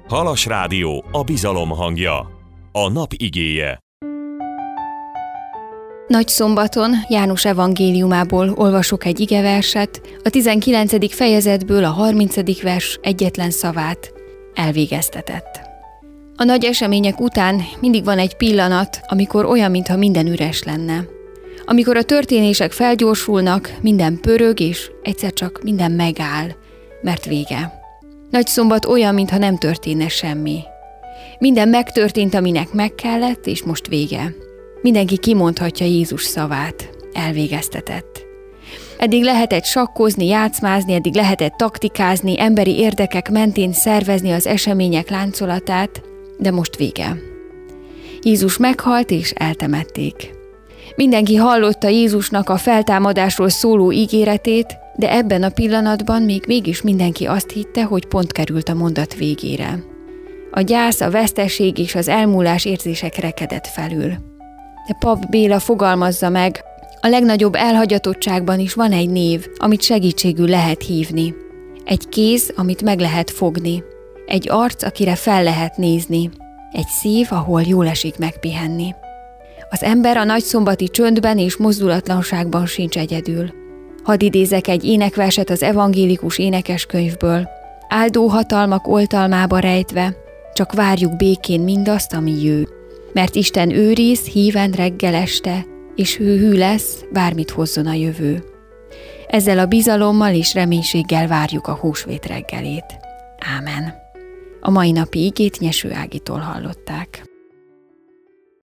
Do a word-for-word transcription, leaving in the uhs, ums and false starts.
Halas Rádió, a bizalom hangja. A nap igéje. Nagyszombaton János evangéliumából olvasok egy igeverset, a tizenkilencedik fejezetből a harmincadik vers egyetlen szavát: elvégeztetett. A nagy események után mindig van egy pillanat, amikor olyan, mintha minden üres lenne. Amikor a történések felgyorsulnak, minden pörög, és egyszer csak minden megáll, mert vége. Nagyszombat olyan, mintha nem történne semmi. Minden megtörtént, aminek meg kellett, és most vége. Mindenki kimondhatja Jézus szavát: elvégeztetett. Eddig lehetett sakkozni, játszmázni, eddig lehetett taktikázni, emberi érdekek mentén szervezni az események láncolatát, de most vége. Jézus meghalt, és eltemették. Mindenki hallotta Jézusnak a feltámadásról szóló ígéretét, de ebben a pillanatban még mégis mindenki azt hitte, hogy pont került a mondat végére. A gyász, a veszteség és az elmúlás érzések rekedett felül. De Pap Béla fogalmazza meg, a legnagyobb elhagyatottságban is van egy név, amit segítségül lehet hívni. Egy kéz, amit meg lehet fogni. Egy arc, akire fel lehet nézni. Egy szív, ahol jól esik megpihenni. Az ember a nagyszombati csöndben és mozdulatlanságban sincs egyedül. Hadd idézek egy énekverset az evangélikus énekeskönyvből. Áldó hatalmak oltalmába rejtve, csak várjuk békén mindazt, ami jő. Mert Isten őriz híven reggel este, és hű-hű lesz, bármit hozzon a jövő. Ezzel a bizalommal és reménységgel várjuk a húsvét reggelét. Ámen. A mai napi igét Nyeső Ágitól hallották.